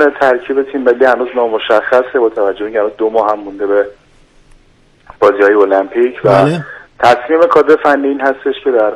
ترکیب تیم ملی هنوز نامشخصه با توجه به اینکه 2 ماه هم مونده به بازی‌های المپیک و تصمیم کادر فنی این هستش که در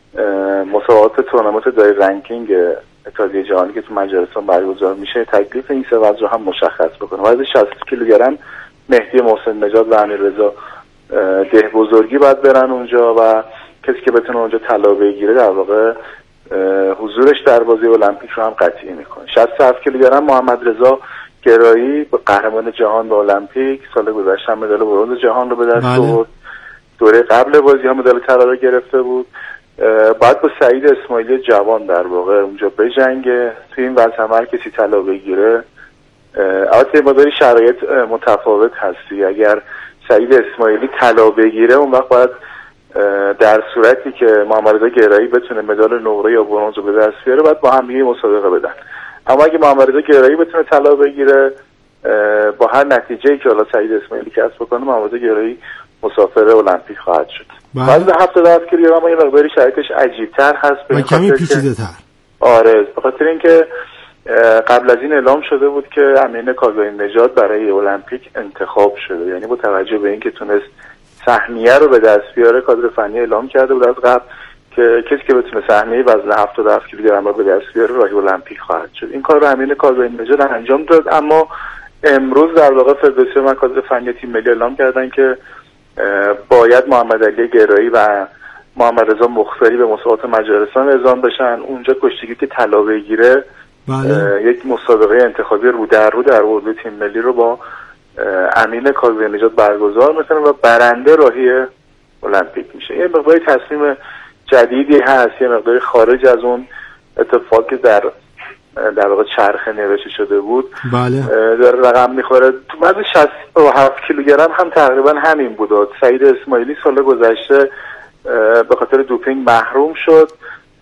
مسابقات تورنمنت دای رنکینگ اتحادیه جهانی که تو مجارستان برگزار میشه تکلیف این 3 وزن رو هم مشخص بکنه. وزن 60 کیلوگرم مهدی محسن نژاد و امیررضا ده بزرگی باید برن اونجا و کسی که بتونه اونجا طلا بگیره در واقع حضورش در بازی المپیک رو هم قطعی میکنه. 67 کیلوگرم محمد رضا گرایی قهرمان جهان به المپیک سال گذشته مدال برنز جهان رو به دست آورد. دوره قبل بازی هم مدال طلا رو گرفته بود. بعد با سعید اسماعیلی جوان در واقع اونجا بجنگه توی این وزن هر کسی طلا بگیره. البته مداری شرایط متفاوت هستی. اگر سعید اسماعیلی طلا بگیره اون وقت باید در صورتی که محمد رضا گرایی بتونه مدال نقره یا برنز رو به دست بیاره باید با هم یه مسابقه بدن. اما اگه محمد رضا گرایی بتونه طلا بگیره با هر نتیجه‌ای که حالا سعید اسماعیلی کسب بکنه محمد رضا گرایی مسافر المپیک خواهد شد. وزن 77 کیلوگرم یه مقداری شرایطش عجیب‌تر هست و کمی پیچیده‌تر. آره به خاطر اینکه قبل از این اعلام شده بود که امین کاظمی نژاد برای المپیک انتخاب شده، یعنی با توجه به اینکه تونست سهمیه رو به دست بیاره کادر فنی اعلام کرده بود از قبل که کسی که بتونه سهمیه وزن 77 کیلوگرم رو به دست بیاره راهی المپیک خواهد شد. این کار رو امین کاظمی نژاد انجام داد. اما امروز در واقع فدراسیون و کادر فنی تیم ملی اعلام کردن که باید محمد علی گرایی و محمد رضا مختاری به مسابقات مجارستان اعزام بشن. اونجا کشتیگیری که طلا بگیره یک مسابقه انتخابی رو در اردو تیم ملی رو با امین کاظمی نژاد برگزار میکنه و برنده راهی المپیک میشه. یه مقداری تصمیم جدیدی هست، یه مقداری خارج از اون اتفاقی در واقع چرخه نوشته شده بود. در رقم میخوره. تو وزن 67 کیلوگرم هم تقریبا همین بود. سعید اسماعیلی سال گذشته به خاطر دوپینگ محروم شد.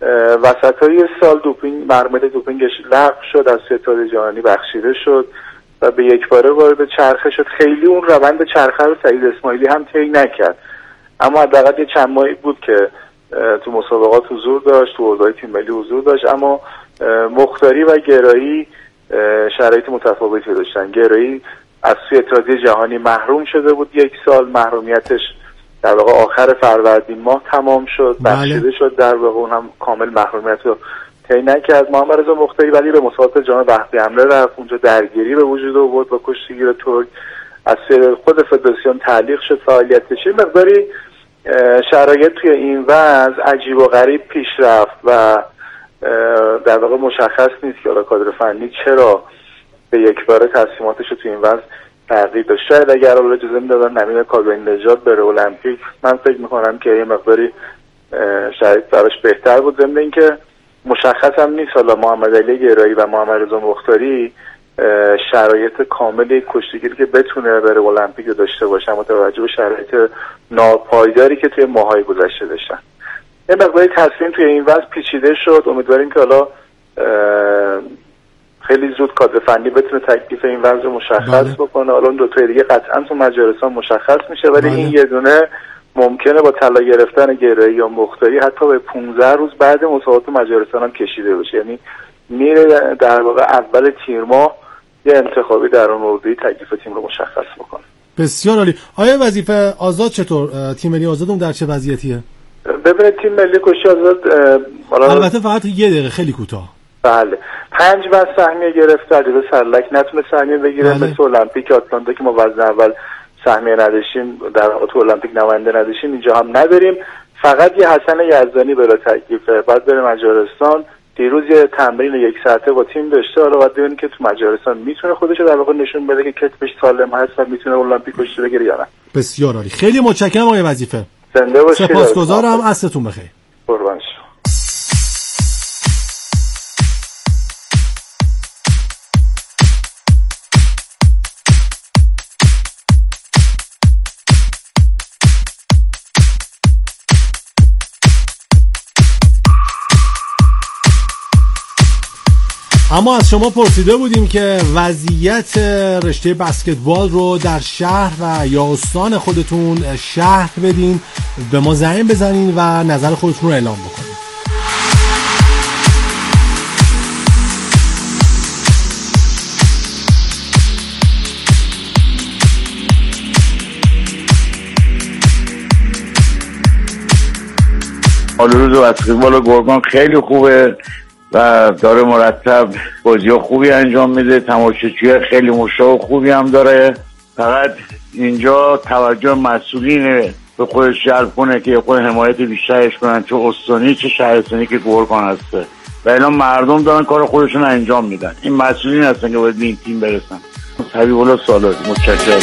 وسطای سال مرمد دوپینگش لغو شد، از اتحادیه جهانی بخشیده شد و به یک باره وارد چرخه شد. خیلی اون روند چرخه رو سعید اسماعیلی هم طی نکرد، اما حداقل یه چند ماهی بود که تو مسابقات حضور داشت، تو اردوهای تیم ملی حضور داشت. اما مختاری و گرایی شرایط متفاوتی داشتن. گرایی از سوی اتحادیه جهانی محروم شده بود، 1 سال محرومیتش در واقع آخر فروردین ماه تمام شد، بخشیده شد، در واقع اونم کامل محرومیت رو طی نکرد. محمد رضا مختاری ولی به مسابقات جام وقتی حمله رفت، اونجا درگیری به وجود آورد با کشتیگیر ترک، از سوی خود فدراسیون تعلیق شد فعالیتش. مقداری شرایط توی این وضع عجیب و غریب پیش رفت و در واقع مشخص نیست که کادر فنی چرا به یک باره تصمیماتش رو توی این وضع تغییر داد. شاید اگر حالا اجازه میدادن امین کاظمی نژاد بره المپیک من فکر میکنم که یه مقداری شرایط براش بهتر بود. ضمن اینکه مشخص هم نیست حالا محمد علی گرایی و محمد رضا مختاری شرایط کامل کشتیگیری که بتونه بره المپیک رو داشته باشه، اما توجه به شرایط ناپایداری که توی ماهای گذشته داشتن. یه مقداری تصمیم توی این وضع پیچیده شد. امیدواریم که حالا خیلی زود کادر فنی بتونه تکلیف این وضع رو مشخص بکنه. حالا اون دو تا دیگه قطعا تو مجارستان مشخص میشه، ولی این یه دونه ممکنه با طلا گرفتن گرایی یا مختاری حتی به 15 روز بعد مسابقات مجارستان هم کشیده بشه. یعنی میره در واقع اول تیر ماه یه انتخابی در اون اردوی تکلیف تیم رو مشخص بکنه. بسیار عالی. آیا وظیفه آزاد چطور؟ تیم ملی آزاد اون در چه وضعیتیه؟ ببینید تیم ملی کشتی آزاد البته فقط 1 دقیقه خیلی کوتاه. بله 5 وزن سهمیه گرفته. علیرضا سرلک نتونه سهمیه بگیره مثل المپیک آتلانتا که ما وزن اول سهمیه نداشتیم، در واقع تو المپیک نماینده نداشتیم، اینجا هم نداریم. فقط یه حسن یزدانی بلا تکلیفه، بعد بره مجارستان. دیروز یه تمرین 1 ساعته با تیم داشته، حالا باید ببینیم که تو مجارستان میتونه خودش رو در واقع نشون بده که کتفش سالم هست و میتونه المپیک کشتی بگیره یا نه. بسیار عالی. خیلی متشکرم آقای وظیفه. زنده باشید. سپاسگزارم. عصرتون بخیر. قربان شما. اما از شما پرسیده بودیم که وضعیت رشته بسکتبال رو در شهر و یا استان خودتون شرح بدین، به ما زنگ بزنین و نظر خودتون رو اعلام بکنین. حال روز بسکتبال گرگان خیلی خوبه و داره مرتب بازی‌ها خوبی انجام میده، تماشاچی خیلی مشتاق خوبی هم داره. فقط اینجا توجه مسئولین به خودش جلب کنه که خود حمایت بیشترش کنن، چه استانی چه شهرستانی که گرگان هسته و الان مردم دارن کار خودشون انجام میدن. این مسئولین هستن که باید به این تیم برسن. حبیب الله سالاری، متشکرم.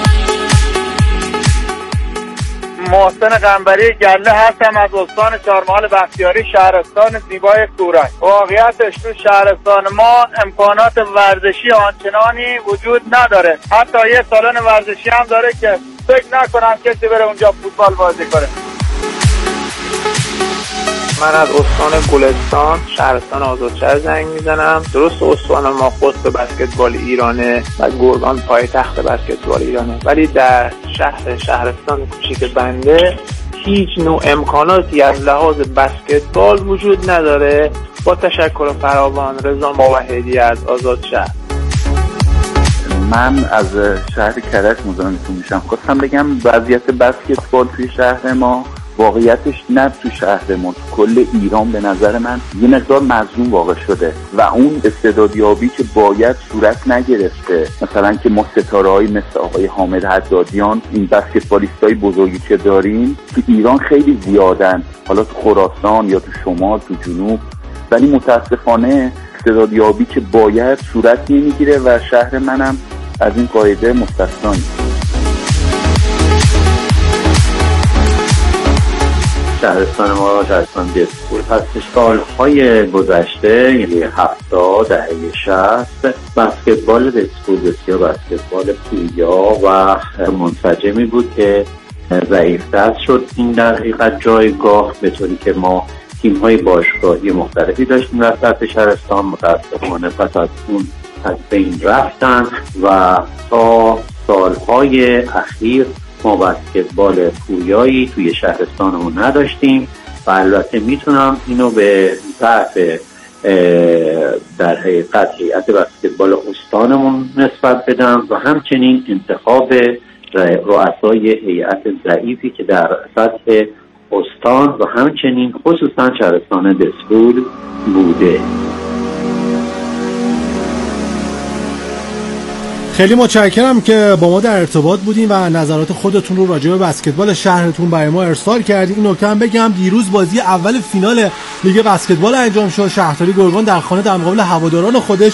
محسن قنبری گله هستم از استان چهارمحال بختیاری، شهرستان زیبای کورک. واقعیتش تو شهرستان ما امکانات ورزشی آنچنانی وجود نداره، حتی یه سالن ورزشی هم داره که فکر نکنم کسی بره اونجا فوتبال بازی کنه. من از استان گلستان شهرستان آزادشهر زنگ میزنم. درست استان ما قطب بسکتبال ایرانه و گرگان پایتخت بسکتبال ایرانه، ولی در شهرستان کوچیک بنده هیچ نوع امکاناتی از لحاظ بسکتبال وجود نداره. با تشکر فراوان، رضا موحدی از آزادشهر. من از شهر کرج مزاحمتون میشم. خواستم بگم وضعیت بسکتبال توی شهر ما واقعیتش نه تو شهر ما، تو کل ایران به نظر من یه مقدار مظلوم واقع شده و اون استعدادیابی که باید صورت نگرفته. مثلا که ما ستاره‌هایی مثل آقای حامد حدادیان، این بسکتبالیستای بزرگی که داریم تو ایران خیلی زیادن، حالا تو خراسان یا تو شمال تو جنوب، ولی متاسفانه استعدادیابی که باید صورت نمیگیره و شهر منم از این قاعده مستثنا. شهرستان ما شهرستان دسپول هستش. سالهای گذشته یعنی 70 دهه 60 بسکتبال دسپول بسیار بسکتبال پویا و منسجمی بود که ضعیف‌تر شد. این در حقیقت جایگاه به طوری که ما تیم‌های باشگاهی مختلفی داشتیم در سطح شهرستان، متأسفانه پس از اون از بین رفتن و تا سالهای اخیر ما بسکتبال پویایی توی شهرستانمون نداشتیم و البته میتونم اینو به ضعف در حقیقت هیئت بسکتبال استانمون نسبت بدم و همچنین انتخاب رؤسای هیئت ضعیفی که در سطح استان و همچنین خصوصا شهرستان دسپول بوده. خیلی متشکرم که با ما در ارتباط بودین و نظرات خودتون رو راجع به بسکتبال شهرتون برای ما ارسال کردین. این نکته هم بگم دیروز بازی اول فینال لیگ بسکتبال انجام شد. شهرداری گرگان در خانه در مقابل هواداران خودش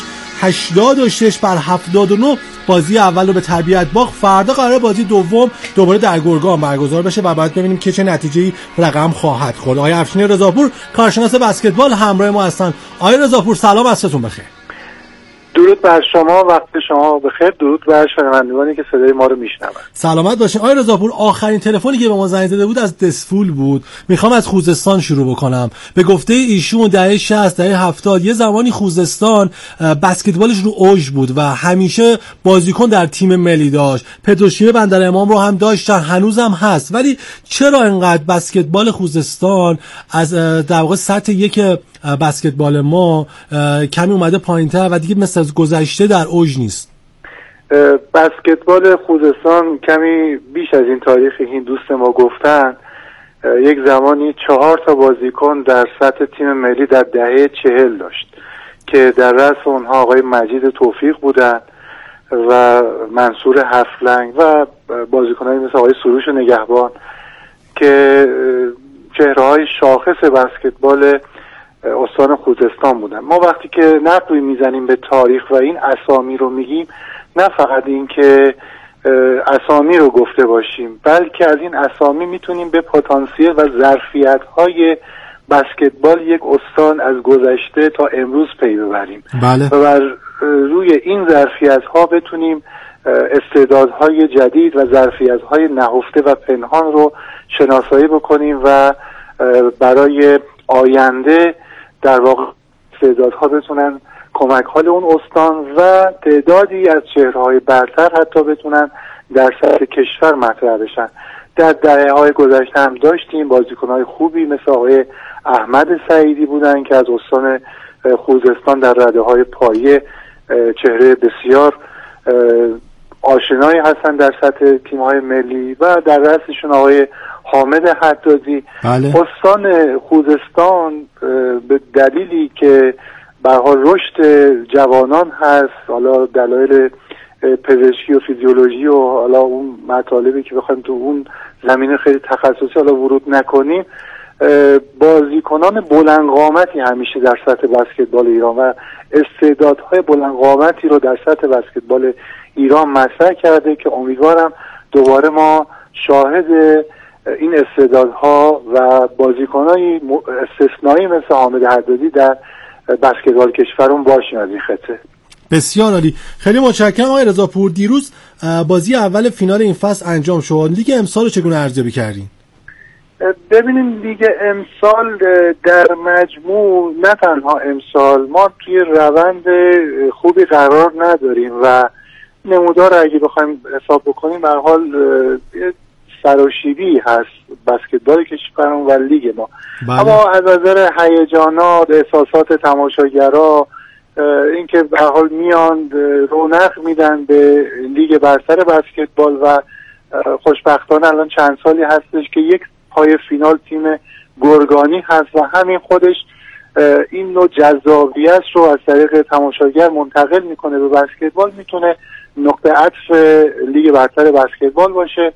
86-79 بازی اول رو به طبیعت باخت. فردا قراره بازی دوم دوباره در گرگان برگزار بشه و بعد ببینیم که چه نتیجه‌ای رقم خواهد خورد. آقای افشین رضاپور کارشناس بسکتبال همراه ما هستن. آقای رضاپور سلام، عصرتون بخیر. درود بر شما، وقت شما بخیر. درود بر شنوندگانی که صدای ما رو میشنون. سلامت باشین. آقای رضاپور آخرین تلفنی که به ما زنگ زده بود از دسفول بود. میخوام از خوزستان شروع بکنم. به گفته ایشون دهه 60 دهه 70 یه زمانی خوزستان بسکتبالش رو اوج بود و همیشه بازیکن در تیم ملی داشت. پتروشیمی بندر امام رو هم داشتن، هنوزم هست. ولی چرا انقدر بسکتبال خوزستان از در واقع سطح یک بسکتبال ما کمی اومده پایین‌تر و دیگه مثل از گذشته در اوج نیست؟ بسکتبال خوزستان کمی بیش از این تاریخی این دوست ما گفتن یک زمانی 4 تا بازیکن در سطح تیم ملی در دهه 40 داشت که در رأس اونها آقای مجید توفیق بودن و منصور هفلنگ و بازیکنانی مثل آقای سروش نگهبان که چهره‌های شاخص بسکتبال استان خوزستان بودن. ما وقتی که نقدی میزنیم به تاریخ و این اسامی رو میگیم، نه فقط این که اسامی رو گفته باشیم، بلکه از این اسامی میتونیم به پتانسیل و ظرفیت‌های بسکتبال یک استان از گذشته تا امروز پی ببریم. بله. و بر روی این ظرفیت‌ها بتونیم استعدادهای جدید و ظرفیت‌های نهفته و پنهان رو شناسایی بکنیم و برای آینده در واقع استعدادها بتونن کمک حال اون استان و تعدادی از چهره‌های برتر حتی بتونن در سطح کشور مطرح بشن. در دهه‌های گذشته هم داشتیم بازیکن‌های خوبی مثل آقای احمد سعیدی بودن که از استان خوزستان در رده‌های پایه چهره بسیار آشنایی هستن در سطح تیم‌های ملی و در رأسشون آقای حامد حدادی. بله. استان خوزستان به دلیلی که به هر حال رشد جوانان هست، حالا دلایل پزشکی و فیزیولوژی و حالا اون مطالبی که بخوایم تو اون زمینه خیلی تخصصی حالا ورود نکنیم، بازیکنان بلند قامتی همیشه در سطح بسکتبال ایران و استعدادهای بلند قامتی رو در سطح بسکتبال ایران مطرح کرده که امیدوارم دوباره ما شاهد این استعدادها و بازیکنای استثنایی مثل حامد حدادی در بسکتبال کشورمون باشیم از این خطه. بسیار عالی، خیلی متشکرم آقای رضاپور. دیروز بازی اول فینال این فصل انجام شد. لیگ امسال رو چگونه ارزیابی کردین؟ ببینیم لیگ امسال در مجموع، نه تنها امسال، ما توی روند خوبی قرار نداریم و نمودار اگه بخوایم حساب بکنیم به هر حال سراشیبی هست بسکتبال کشورمون و لیگ ما. بله. اما از نظر هیجانات، احساسات تماشاگرها، اینکه به هر حال میان رونق میدن به لیگ برتر بسکتبال و خوشبختانه الان چند سالی هستش که یک پای فینال تیم گرگانی هست و همین خودش این نوع جذابیت رو از طریق تماشاگر منتقل میکنه به بسکتبال، میتونه نقطه عطف لیگ برتر بسکتبال باشه.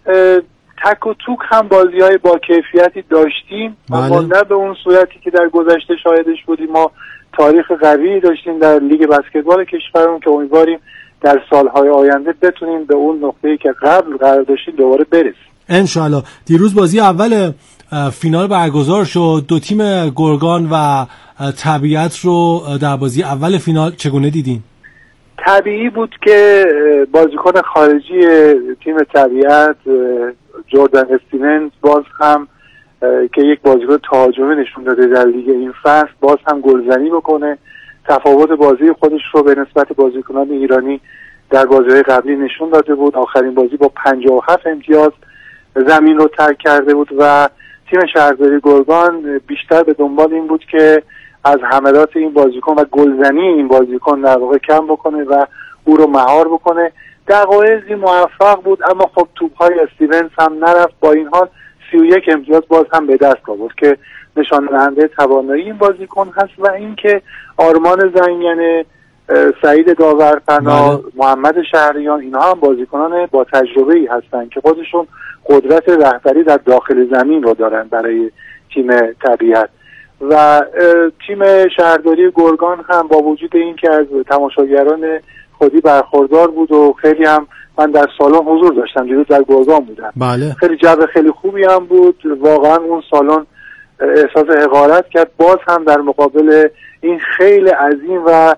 تک و توک هم بازی‌های با کیفیتی داشتیم، اما نه به اون صورتی که در گذشته شاهدش بودیم. ما تاریخ قوی داشتیم در لیگ بسکتبال کشورمون که امیدواریم در سالهای آینده بتونیم به اون نقطه‌ای که قبل قرار داشتیم دوباره برسیم انشالله. دیروز بازی اول فینال برگزار شد. دو تیم گرگان و طبیعت رو در بازی اول فینال چگونه دیدین؟ طبیعی بود که بازیکن خارجی تیم طبیعت جردن استیونز باز هم که یک بازیکن تهاجمی نشون داده در لیگ این فصل، باز هم گلزنی بکنه، تفاوت بازی خودش رو به نسبت بازیکنان ایرانی در بازی‌های قبلی نشون داده بود. آخرین بازی با 57 امتیاز زمین رو ترک کرده بود و تیم شهرداری گرگان بیشتر به دنبال این بود که از حملات این بازیکن و گلزنی این بازیکن در واقع کم بکنه و او رو مهار بکنه. دقایقی موفق بود، اما خب توپ‌های استیونز هم نرفت. با این حال 31 امتیاز باز هم به دست آورد که نشان دهنده توانایی این بازیکن هست و اینکه آرمان زنگنه، سعید داورپنا، محمد شهریان، اینها هم بازیکنان با تجربه‌ای هستن که خودشون قدرت رهبری در داخل زمین رو دارن برای تیم طبیعت. و تیم شهرداری گرگان هم با وجود اینکه از تماشاگران خودی برخوردار بود و خیلی هم من در سالن حضور داشتم، دیروز در گرگان بودم. بله. خیلی جو خیلی خوبی هم بود، واقعا اون سالن احساس حقارت کرد. باز هم در مقابل این خیلی عظیم و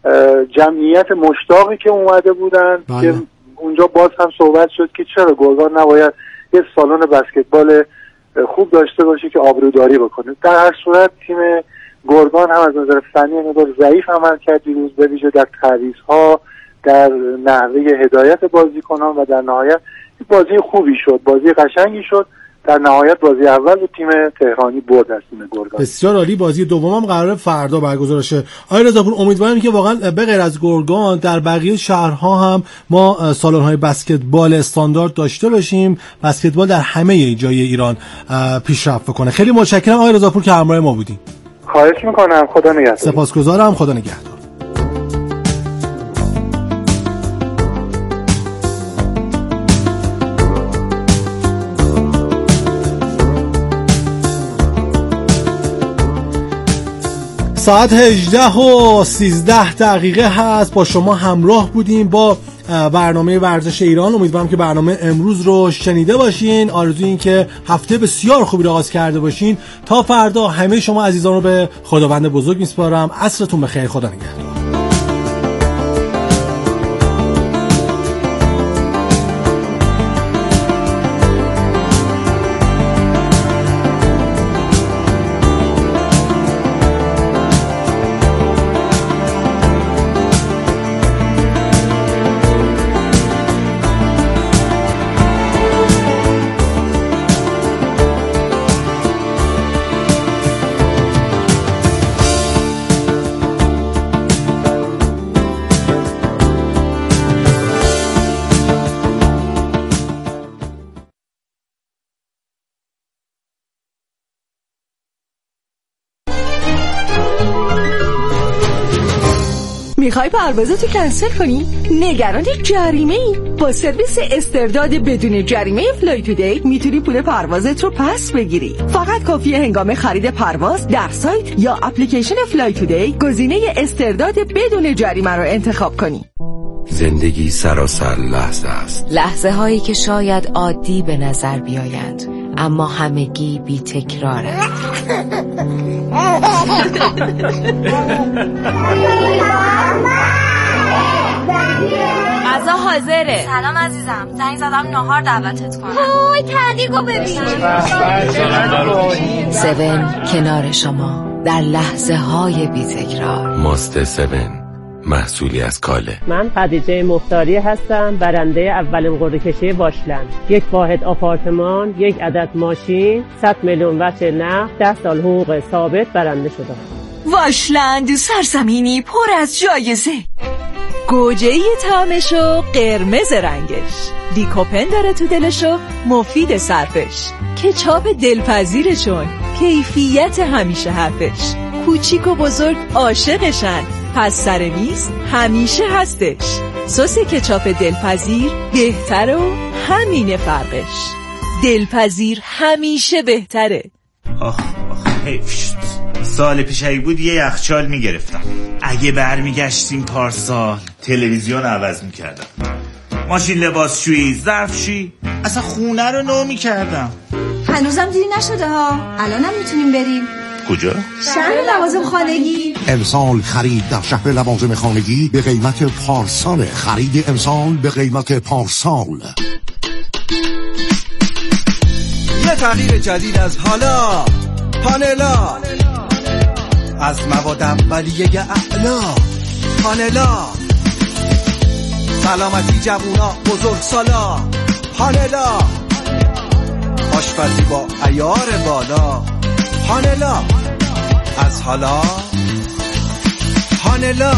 جمعیت مشتاقی که اومده بودن، بله. که اونجا باز هم صحبت شد که چرا گرگان نباید یه سالن بسکتبال خوب داشته باشه که آبروداری بکنه. در هر صورت تیم گرگان هم از نظر فنی مقدار ضعیف عمل کرد دیروز، به ویژه در تعویض‌ها، در نحوه هدایت بازیکنان و در نهایت بازی خوبی شد، بازی قشنگی شد. در نهایت بازی اول تیم تهرانی برد از تیم گرگان. بسیار عالی. بازی دومم قراره فردا برگزار شه. آقای رضاپور، امیدوارم که واقعا به غیر از گرگان در بقیه شهرها هم ما سالن‌های بسکتبال استاندارد داشته باشیم، بسکتبال در همه جای ایران پیشرفت کنه. خیلی متشکرم آقای رضاپور که همراه ما بودیم. خواهش میکنم. خدا نگهدار. سپاسگزارم. خدا نگهدار. ساعت 18:13 هست. با شما همراه بودیم با برنامه ورزش ایران. امیدوارم که برنامه امروز رو شنیده باشین. آرزوی این که هفته بسیار خوبی رو آغاز کرده باشین. تا فردا همه شما عزیزان رو به خداوند بزرگ میسپارم. عصرتون بخیر. خدا نگهدار. میخوای پروازتو کنسل کنی؟ نگران جریمه‌ای؟ با سرویس استرداد بدون جریمه فلای تودی میتونی پول پروازت رو پس بگیری. فقط کافیه هنگام خرید پرواز در سایت یا اپلیکیشن فلای تودی گزینه استرداد بدون جریمه رو انتخاب کنی. زندگی سراسر لحظه است. لحظه هایی که شاید عادی به نظر بیایند اما همگی بی تکرارند. غذا حاضره. سلام عزیزم، زنگ زدم ناهار دعوتت کنم. وای تهدیگو ببین. 7 کنار شما در لحظه های بی تکرار. ماست 7 محصولی از کاله. من خدیجه مختاری هستم، برنده اولین قرعه کشی واشلند. 1 واحد آپارتمان، 1 عدد ماشین، 100 میلیون وجه نقد، 10 سال حقوق ثابت برنده شدم. واشلند سرزمینی پر از جایزه. گوجه‌ای طعمشو، قرمز رنگش، لیکوپن داره تو دلشو، مفید صرفش، کچاپ دلپذیرشون، کیفیت همیشه حرفش، کوچیک و بزرگ عاشقشن، پس سر میز همیشه هستش. سس کچاپ دلپذیر بهتره و همینه فرقش. دلپذیر همیشه بهتره. آخ حیف شد. سال پیش اگه بود یه یخچال میگرفتم. اگه برمیگشتیم پارسال تلویزیون عوض میکردم، ماشین لباسشویی، ظرفشویی، اصلا خونه رو نو میکردم. هنوزم دیری نشده ها، الانم میتونیم بریم. کجا؟ شهر لوازم خانگی. امسال خرید در شهر لوازم خانگی به قیمت پارسال. خرید امسال به قیمت پارسال. یه تغییر جدید از حالا، پانلا از مواد اولیه اعلا. پانلا سلامتی جوونا بزرگ سالا. پانلا آشپزی با عیار بالا. پانلا از حالا. پانلا.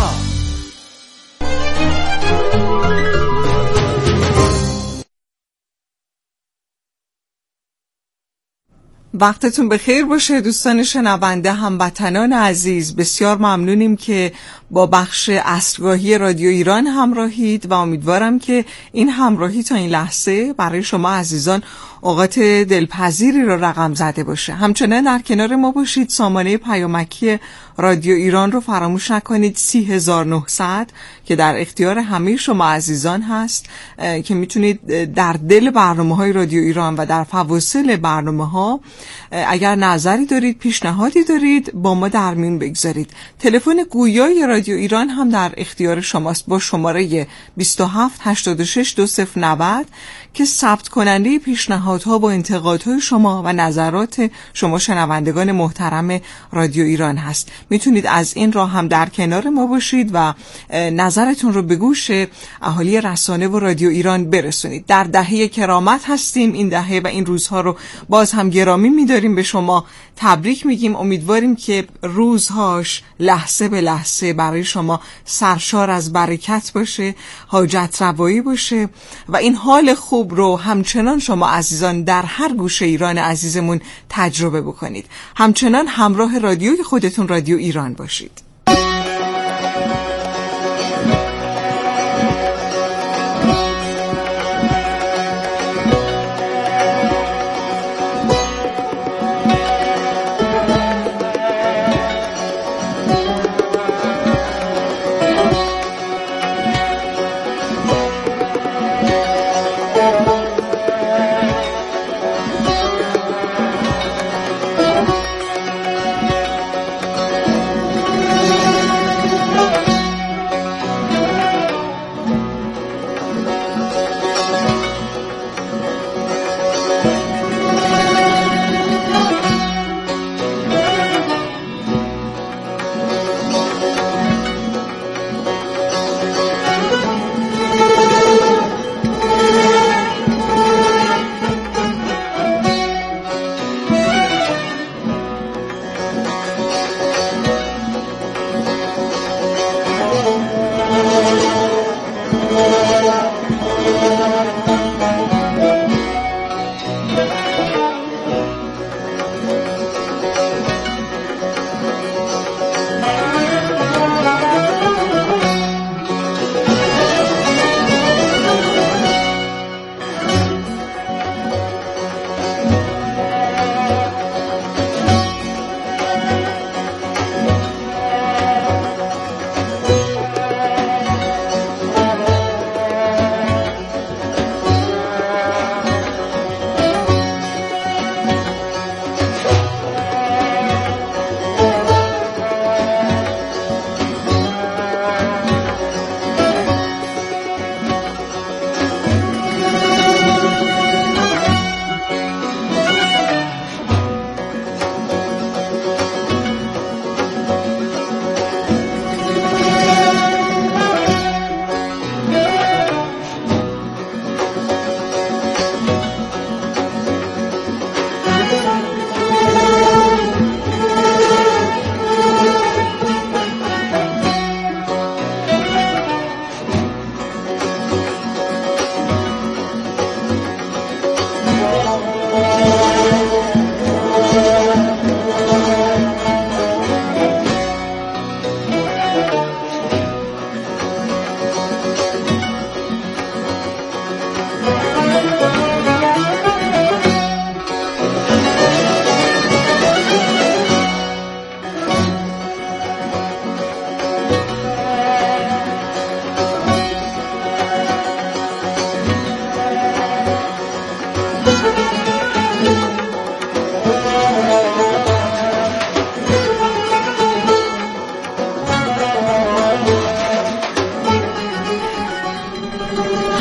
وقتتون بخیر باشه دوستان شنونده، هموطنان عزیز. بسیار ممنونیم که با بخش عصرگاهی رادیو ایران همراهید و امیدوارم که این همراهی تا این لحظه برای شما عزیزان اوقات دلپذیری رو رقم زده باشه. همچنان در کنار ما باشید. سامانه پیامکی رادیو ایران رو فراموش نکنید، 30900 که در اختیار همه شما عزیزان هست که میتونید در دل برنامه‌های رادیو ایران و در فواصل برنامه‌ها اگر نظری دارید، پیشنهادی دارید با ما در میون بگذارید. تلفن گویای رادیو ایران هم در اختیار شماست با شماره 27862090 که ثبت کننده پیشنهادها با انتقادهای شما و نظرات شما شنوندگان محترم رادیو ایران هست. میتونید از این راه هم در کنار ما باشید و نظرتون رو به گوش اهالی رسانه و رادیو ایران برسونید. در دهه کرامت هستیم. این دهه و این روزها رو باز هم گرامی می‌داریم، به شما تبریک میگیم. امیدواریم که روزهاش لحظه به لحظه برای شما سرشار از برکت باشه، حاجت روایی باشه و این حال خوب رو همچنان شما عزیزان در هر گوشه ایران عزیزمون تجربه بکنید. همچنان همراه رادیوی خودتون رادیو ایران باشید.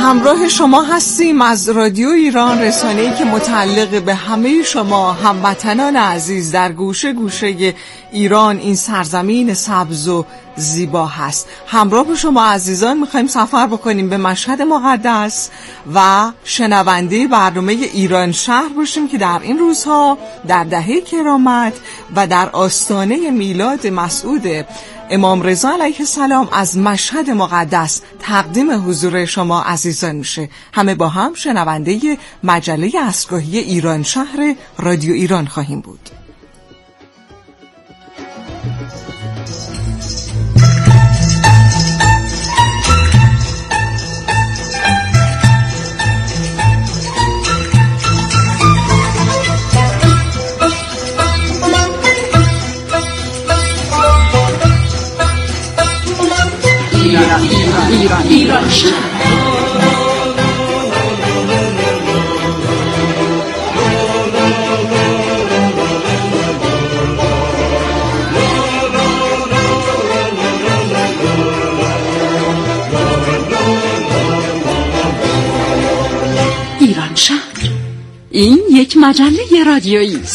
همراه شما هستیم از رادیو ایران، رسانه‌ای که متعلق به همه شما هموطنان عزیز در گوشه گوشه ایران، این سرزمین سبز و زیبا هست. همراه با شما عزیزان میخوایم سفر بکنیم به مشهد مقدس و شنونده برنامه ایران شهر باشیم که در این روزها در دهه کرامت و در آستانه میلاد مسعود امام رضا علیه السلام از مشهد مقدس تقدیم حضور شما عزیزان میشه. همه با هم شنونده مجله عصرگاهی ایران شهر رادیو ایران خواهیم بود. ایران شهر. ایران شهر، این یک مجله رادیویی است.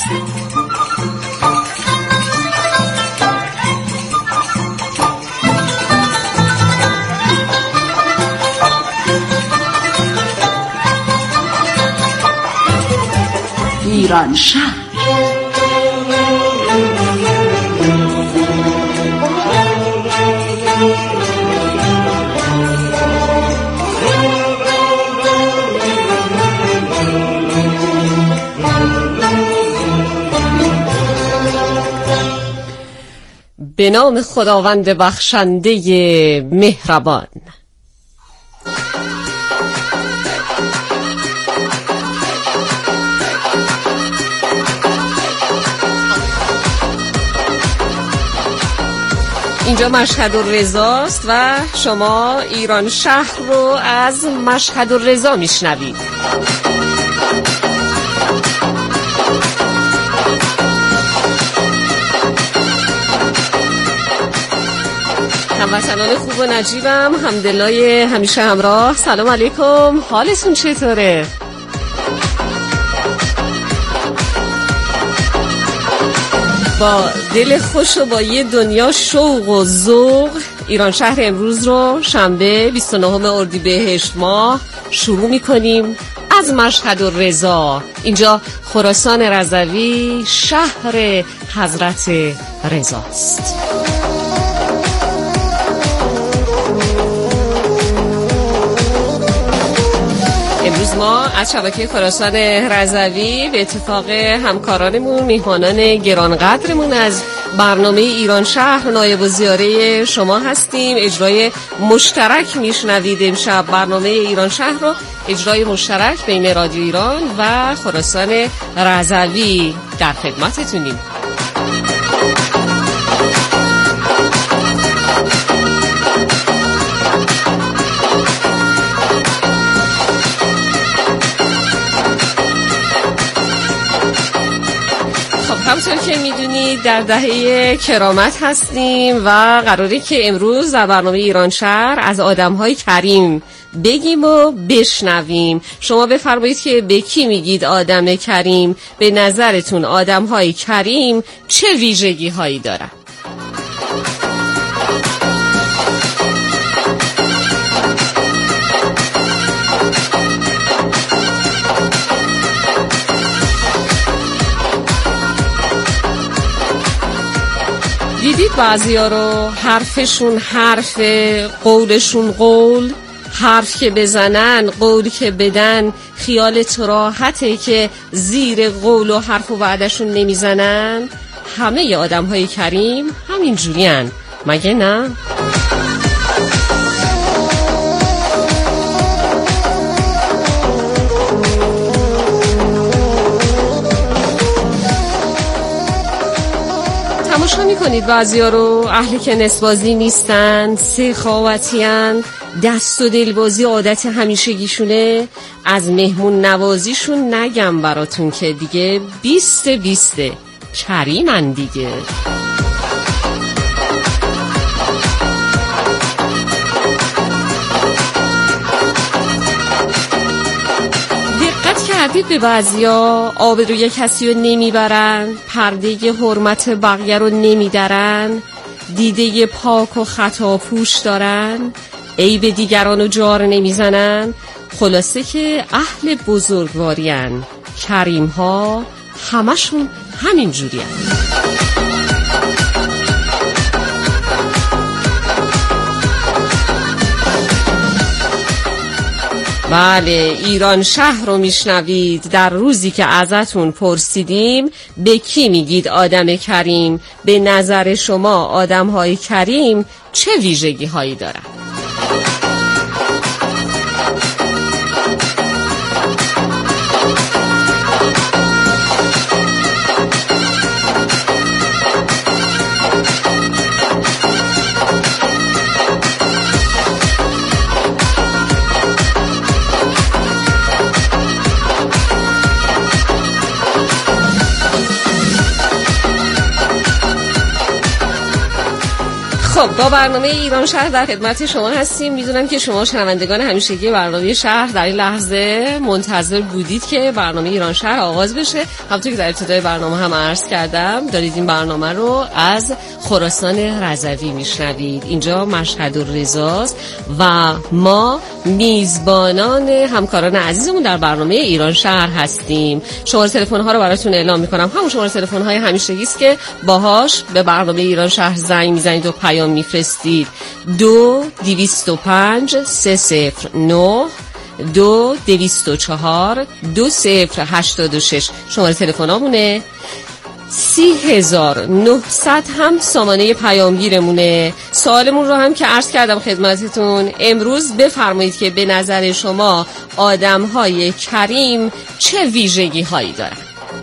ایران شهر. به نام خداوند بخشنده مهربان. اینجا مشهد الرضاست و شما ایران شهر رو از مشهد الرضا میشنوید. هموطنان خوب و نجیبم، همدلای همیشه همراه، سلام علیکم، حالتون چطوره؟ با دل خوش و با یه دنیا شوق و ذوق ایران شهر امروز رو شنبه 29 اردیبهشت ماه شروع می‌کنیم از مشهد الرضا. اینجا خراسان رضوی شهر حضرت رضاست. امروز ما از شبکه خراسان رضوی به اتفاق همکارانمون، میهمانان گرانقدرمون از برنامه ایران شهر نایب الزیاره شما هستیم. اجرای مشترک میشنوید امشب. برنامه ایران شهر رو اجرای مشترک بین رادیو ایران و خراسان رضوی در خدمتتونیم. همونطور که میدونید در دهه کرامت هستیم و قراره که امروز در برنامه ایران شهر از آدم‌های کریم بگیم و بشنویم. شما بفرمایید که به کی میگید آدم کریم؟ به نظرتون آدم‌های کریم چه ویژگی‌هایی دارن؟ دیدید بعضیا رو حرفشون حرف، قولشون قول، حرف که بزنن قول که بدن، خیالت راحته که زیر قول و حرف و وعدشون نمیزنن. همه آدم‌های کریم همین جورین، مگه نه؟ تماشا میکنید بعضیا رو، اهل که نسبازی نیستن، سخاوتیان، دست و دلبازی عادت همیشگیشونه. از مهمون نوازیشون نگم براتون که دیگه 20 کریمن دیگه. تردید به بعضیا آبروی کسی رو نمیبرن، پرده حرمت بقیه رو نمیدرن، دیده پاک و خطا پوش دارن، عیب دیگران رو جار نمیزنن. خلاصه که اهل بزرگوارین، کریم ها همشون همین جوری هن. بله، ایران شهر رو میشنوید. در روزی که ازتون پرسیدیم به کی میگید آدم کریم، به نظر شما آدم‌های کریم چه ویژگی هایی دارن؟ خب با برنامه ایران شهر در خدمت شما هستیم. میدونم که شما شنوندگان همیشگی برنامه شهر در این لحظه منتظر بودید که برنامه ایران شهر آغاز بشه. همونطور که در ابتدای برنامه هم عرض کردم، دارید این برنامه رو از خراسان رضوی میشنوید. اینجا مشهد الرضاست و ما میزبانان همکاران عزیزمون در برنامه ایران شهر هستیم. شماره تلفن ها رو براتون اعلام میکنم. همون شماره تلفن های همیشگی است که باهاش به برنامه ایران شهر زنگ میزنید و پیام میفرستید. 2205 309 2204 2086 شماره تلفنامونه. 3900 هم سامانه پیامگیرمونه. سوالمون رو هم که عرض کردم خدمتتون، امروز بفرمایید که به نظر شما آدم‌های کریم چه ویژگی هایی دارن؟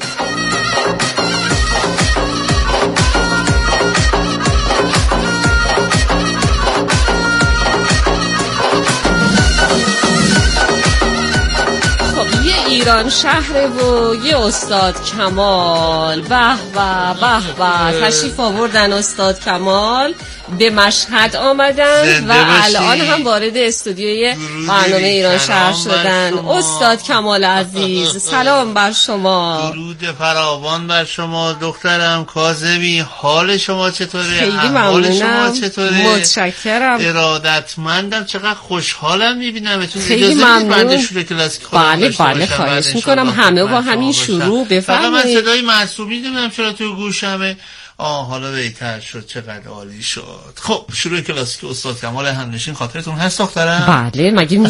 ایران شهر و یه استاد کمال. به به به به، تشریف آوردن استاد کمال، به مشهد آمدن و الان هم وارد استودیوی برنامه ایران شهر شدن. استاد کمال عزیز، سلام بر شما. درود فراوان بر شما دخترم کاظمی. حال شما چطوره؟ خیلی ممنونم. شما چطوره؟ متشکرم. ارادتمندم. چقدر خوشحالم میبینمتون. خیلی ممنون. بله بله خواهش میکنم. همه با همین شروع بفرمایید. فقط من صدای معصومی نمیدونم چرا تو گوشمه. حالا بهتر شد، چقدر عالی شد. خب شروع کلاسیک استاد کمال همنشین خاطرتون هست دخترم؟ بله، مگه میشه